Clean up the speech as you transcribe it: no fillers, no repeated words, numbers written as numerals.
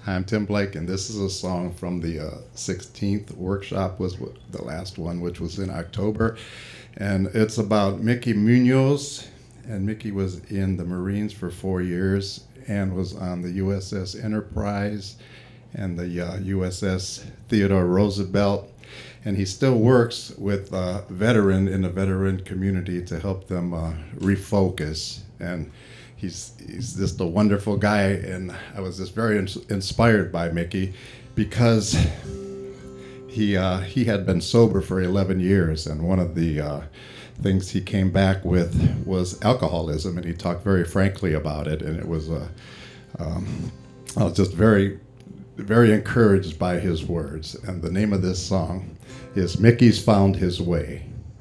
I'm Tim Blake, and this is a song from the 16th workshop, was the last one, which was in October. And it's about Mickey Munoz. And Mickey was in the Marines for 4 years and was on the USS Enterprise and the USS Theodore Roosevelt. And he still works with veteran in the veteran community to help them refocus. And he's just a wonderful guy, and I was just very inspired by Mickey because he had been sober for 11 years, and one of the things he came back with was alcoholism, and he talked very frankly about it, and it was I was just very, very encouraged by his words. And the name of this song is Mickey's Found His Way.